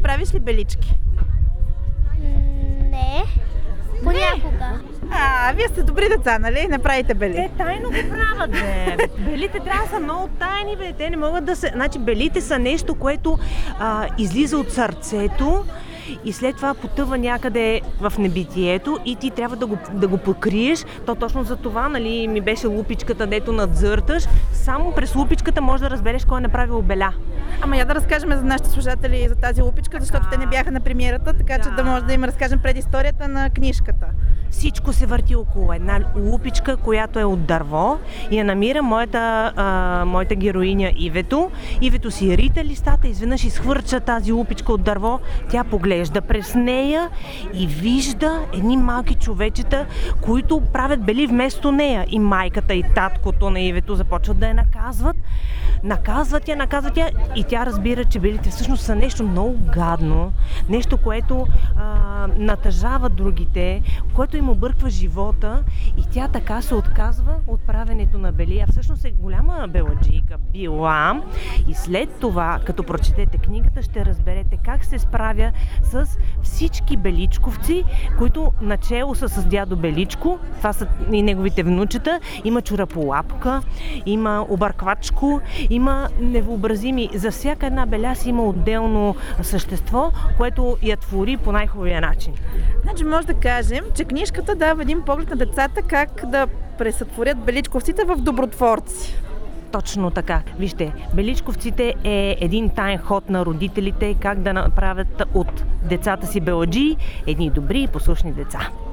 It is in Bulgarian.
правиш ли белички? Не. Понякога. Вие сте добри деца, нали? Не правите бели. Те тайно го правят, бе. Белите трябва да са много тайни, бе. Те не могат да се... Значи, белите са нещо, което излиза от сърцето и след това потъва някъде в небитието и ти трябва да го покриеш. То точно за това, нали, ми беше лупичката, дето надзърташ. Само през лупичката можеш да разбереш кой е направил беля. Ама я да разкажем за нашите слушатели за тази лупичка, защото те не бяха на премиерата, така че да може да им разкажем предисторията на книжката. Всичко се върти около една лупичка, която е от дърво и я намира моята героиня Ивето. Ивето си рита листата, изведнъж изхвърча тази лупичка от дърво, тя поглежда през нея и вижда едни малки човечета, които правят бели вместо нея. И майката и таткото на Ивето започват да я наказват. Наказват я и тя разбира, че белите всъщност са нещо много гадно, нещо, което натъжава другите, което им обърква живота и тя така се отказва от правенето на бели, а всъщност е голяма беладжийка била. И след това, като прочетете книгата, ще разберете как се справя с всички беличковци, които начело са с дядо Беличко, това са и неговите внучета, има чураполапка, има обърквачко, има невъобразими. За всяка една беля си има отделно същество, което я твори по най-хубавия начин. Значи може да кажем, че книжката дава един поглед на децата как да пресътворят беличковците в добротворци. Точно така. Вижте, беличковците е един таен ход на родителите как да направят от децата си беладжии едни добри и послушни деца.